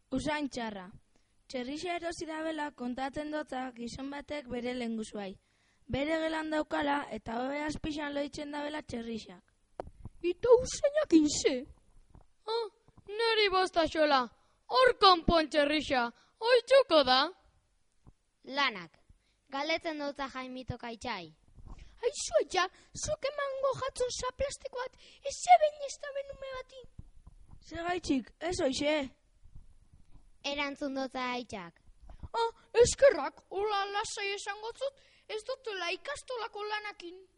Usain txarra. Txerrixa erosi dabela kontatzen dotza gizon batek bere lehengusuai. Bere gelan daukala eta hobe azpixan loitzen dabela txerrixak. Ita usainak inze. Neri bostaxola, hor konpon txerrixa, oitzuko da. Lanak, galetzen dutza Jaimito kaitxai. Aizu aita, zuk emango jatzon zaplastiko bat, ez zeben ez da benume bati. Segaitxik, ez hoxe. Erantzun dutza aitzak. Eskerrak, hola lasai esango zut, ez dutela ikastolako lanakin.